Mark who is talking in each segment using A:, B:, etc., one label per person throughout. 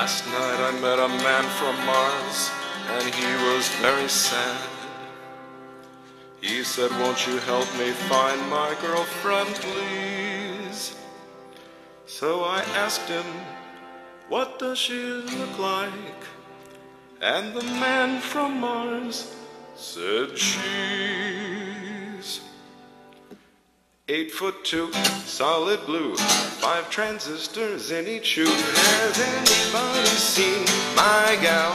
A: Last night I met a man from Mars, and he was very sad. He said, won't you help me find my girlfriend, please? So I asked him, what does she look like? And the man from Mars said she's 8'2", solid blue, 5 transistors in each shoe. Has anybody seen my gal?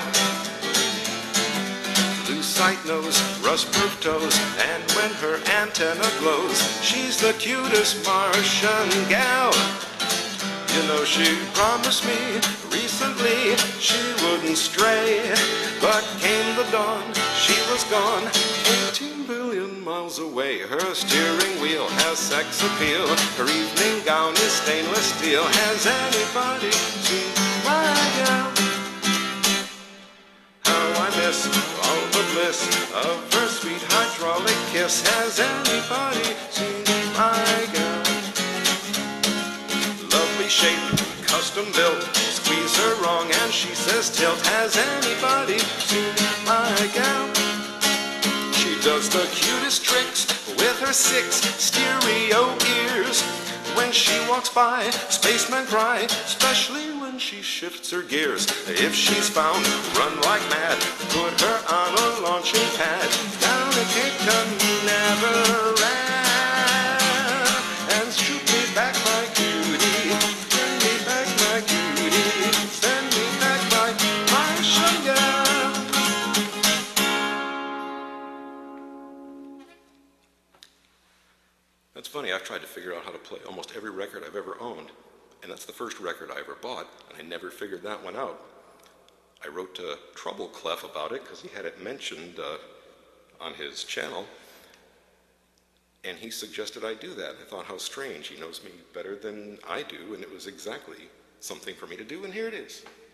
A: Lucite nose, rust-proof toes, and when her antenna glows, she's the cutest Martian gal. You know, she promised me recently she wouldn't stray, but came the dawn, she was gone, 18 billion miles away. Her steering wheel has sex appeal, her evening gown is stainless steel. Has anybody seen my gal? How I miss all the bliss of her sweet hydraulic kiss. Has anybody seen my gal? Lovely shape, custom built, squeeze her wrong and she says tilt. Has anybody seen my gal? She does the cutest tricks with her 6 stereo ears. When she walks by, spacemen cry, especially when she shifts her gears. If she's found, run like mad, put her on a launching pad, down a Cape Canaveral, and shoot me back my cutie, bring me back my cutie, send me back my Martian girl. That's funny, I've tried to figure out how to play almost every record I've ever owned, and that's the first record I ever bought, and I never figured that one out. I wrote to Trouble Clef about it because he had it mentioned on his channel, and he suggested I do that. I thought, how strange, he knows me better than I do, and it was exactly something for me to do, and here it is.